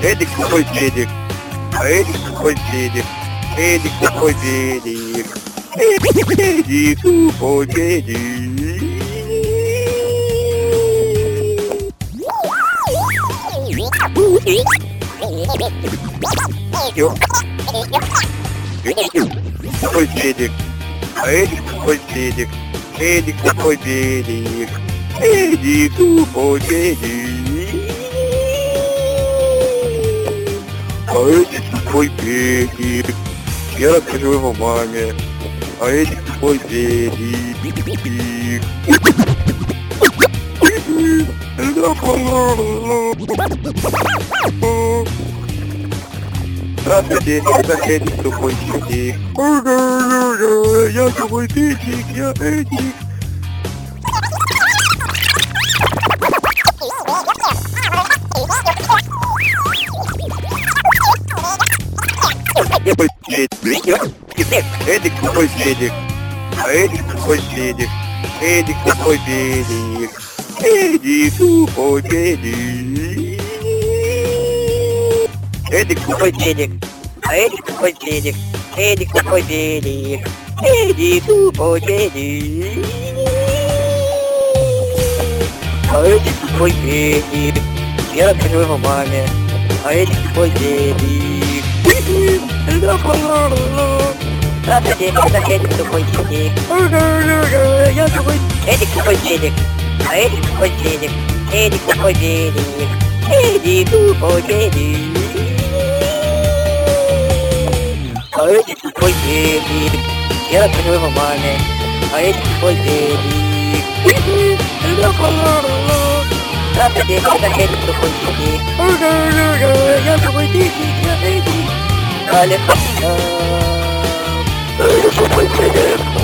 Эдик сухой педик. Эдик сухой педик. Эдик сухой педик. Эдик сухой педик. Сухой педик. Эдик сухой педик. Эдик сухой педик. Эдик сухой педик. А Эдик сухой педик. Я расскажу его маме. А Эдик сухой педик. Здравствуйте, это Эдик сухой педик. Я сухой педик, я Эдик. Эдик сухой педик. Эдик сухой педик. Эдик сухой педик. Эдик сухой педик. Эдик сухой педик. Эдик сухой педик. Эдик сухой педик. Эдик сухой педик. Эдик сухой педик. Я расскажу его маме. А Эдик сухой педик. Здравствуйте, это Эдик сухой педик. Я сухой. Эдик сухой педик. А Эдик сухой педик. Эдик сухой педик. Эдик сухой педик. А Эдик сухой педик. Я расскажу его маме. А Эдик сухой педик. Здравствуйте, это Эдик сухой педик. Я сухой педик. Я Эдик. Александр. Я сухой педик.